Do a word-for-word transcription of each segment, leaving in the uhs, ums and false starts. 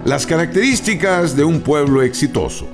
Las características de un pueblo exitoso.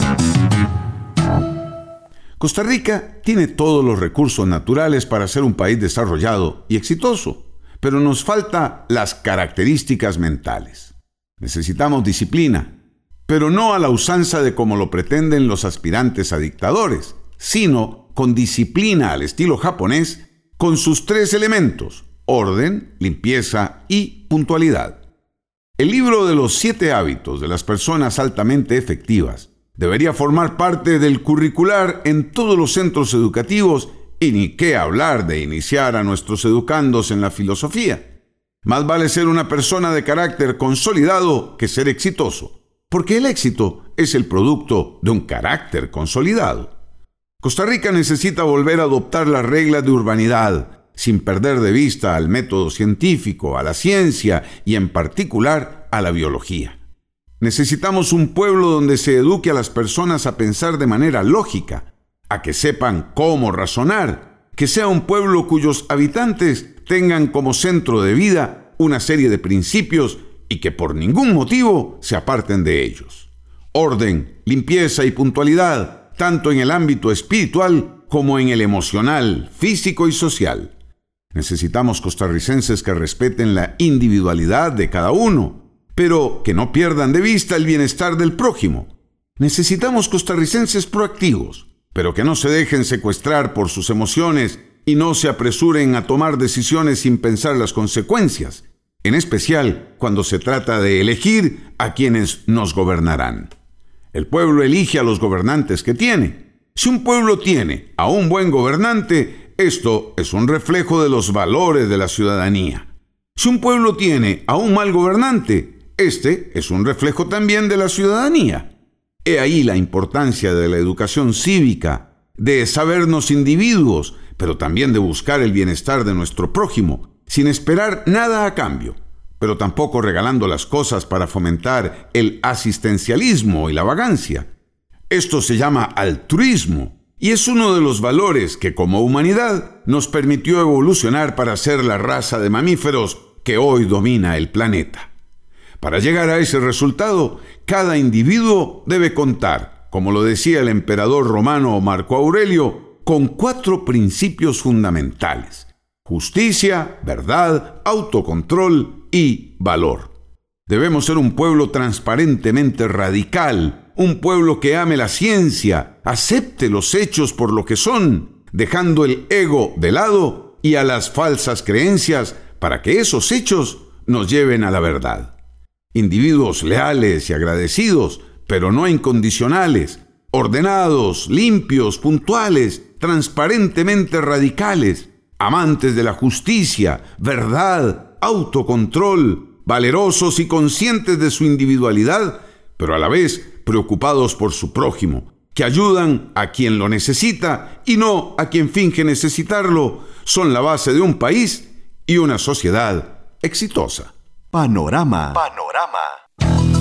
Costa Rica tiene todos los recursos naturales para ser un país desarrollado y exitoso, pero nos falta las características mentales. Necesitamos disciplina, pero no a la usanza de como lo pretenden los aspirantes a dictadores, sino con disciplina al estilo japonés, con sus tres elementos: orden, limpieza y puntualidad. El libro de los siete hábitos de las personas altamente efectivas debería formar parte del curricular en todos los centros educativos, y ni qué hablar de iniciar a nuestros educandos en la filosofía. Más vale ser una persona de carácter consolidado que ser exitoso, porque el éxito es el producto de un carácter consolidado. Costa Rica necesita volver a adoptar las reglas de urbanidad, sin perder de vista al método científico, a la ciencia y en particular a la biología. Necesitamos un pueblo donde se eduque a las personas a pensar de manera lógica, a que sepan cómo razonar, que sea un pueblo cuyos habitantes tengan como centro de vida una serie de principios y que por ningún motivo se aparten de ellos. Orden, limpieza y puntualidad, tanto en el ámbito espiritual como en el emocional, físico y social. Necesitamos costarricenses que respeten la individualidad de cada uno, pero que no pierdan de vista el bienestar del prójimo. Necesitamos costarricenses proactivos, pero que no se dejen secuestrar por sus emociones y no se apresuren a tomar decisiones sin pensar las consecuencias, en especial cuando se trata de elegir a quienes nos gobernarán. El pueblo elige a los gobernantes que tiene. Si un pueblo tiene a un buen gobernante, esto es un reflejo de los valores de la ciudadanía. Si un pueblo tiene a un mal gobernante, este es un reflejo también de la ciudadanía. He ahí la importancia de la educación cívica, de sabernos individuos, pero también de buscar el bienestar de nuestro prójimo, sin esperar nada a cambio, pero tampoco regalando las cosas para fomentar el asistencialismo y la vagancia. Esto se llama altruismo, y es uno de los valores que como humanidad nos permitió evolucionar para ser la raza de mamíferos que hoy domina el planeta. Para llegar a ese resultado, cada individuo debe contar, como lo decía el emperador romano Marco Aurelio, con cuatro principios fundamentales: justicia, verdad, autocontrol y valor. Debemos ser un pueblo transparentemente radical, un pueblo que ame la ciencia, acepte los hechos por lo que son, dejando el ego de lado y a las falsas creencias para que esos hechos nos lleven a la verdad. Individuos leales y agradecidos, pero no incondicionales, ordenados, limpios, puntuales, transparentemente radicales, amantes de la justicia, verdad, autocontrol, valerosos y conscientes de su individualidad, pero a la vez preocupados por su prójimo, que ayudan a quien lo necesita y no a quien finge necesitarlo, son la base de un país y una sociedad exitosa. Panorama. Panorama.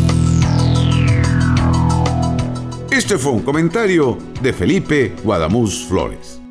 Este fue un comentario de Felipe Guadamuz Flores.